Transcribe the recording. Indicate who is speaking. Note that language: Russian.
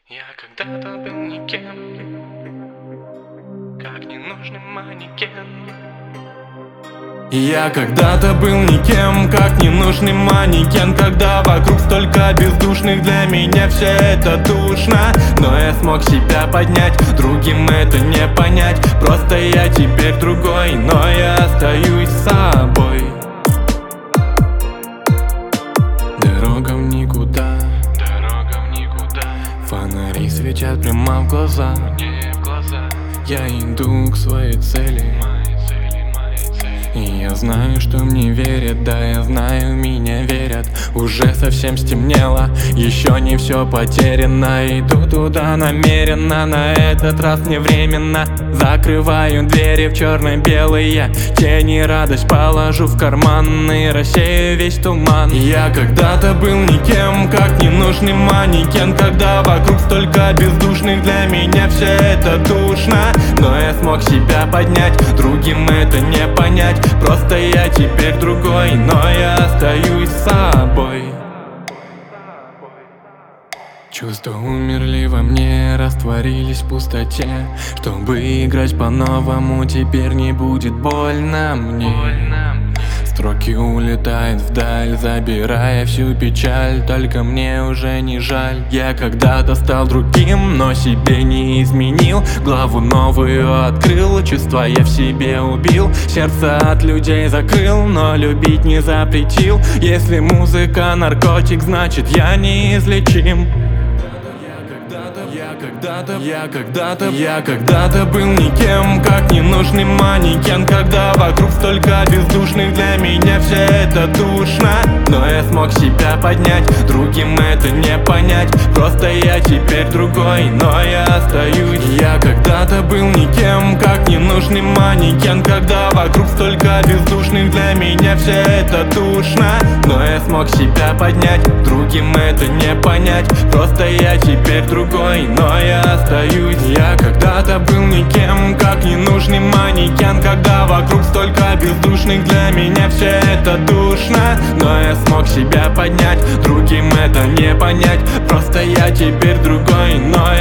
Speaker 1: Я когда-то был никем, как ненужный манекен.
Speaker 2: Я когда-то был никем, как ненужный манекен. Когда вокруг столько бездушных, для меня все это душно. Но я смог себя поднять, другим это не понять. Просто я теперь другой, но я остаюсь собой. Дорога в никуда, фонари светят прямо в глаза. Я иду к своей цели, и я знаю, что мне верят, да, я знаю, меня верят. Уже совсем стемнело, еще не все потеряно. Иду туда намеренно, на этот раз не временно. Закрываю двери в черно-белые тени, радость положу в карман и рассею весь туман. Я когда-то был никем, как ненужный манекен. Когда вокруг столько бездушных, для меня все это душно. Но я смог себя поднять, другим это не понять. Просто я теперь другой, но я остаюсь собой. Чувства умерли во мне, растворились в пустоте. Чтобы играть по-новому, теперь не будет больно мне. Строки улетают вдаль, забирая всю печаль. Только мне уже не жаль. Я когда-то стал другим, но себе не изменил. Главу новую открыл, чувства я в себе убил. Сердце от людей закрыл, но любить не запретил. Если музыка наркотик, значит я неизлечим. Я когда-то был никем, как ненужный манекен. Когда вокруг столько бездушных, для меня все это душно. Но я смог себя поднять, другим это не понять. Просто я теперь другой, но я остаюсь. Я когда-то был никем, как ненужный манекен. Когда вокруг столько бездушных, для меня все это душно. Но я смог себя поднять, другим это не понять. Просто я теперь другой, но я остаюсь. Я когда-то был никем, как ненужный манекен. Когда вокруг столько бездушных, для меня все это душно. Но я смог себя поднять, другим это не понять. Просто я теперь другой, но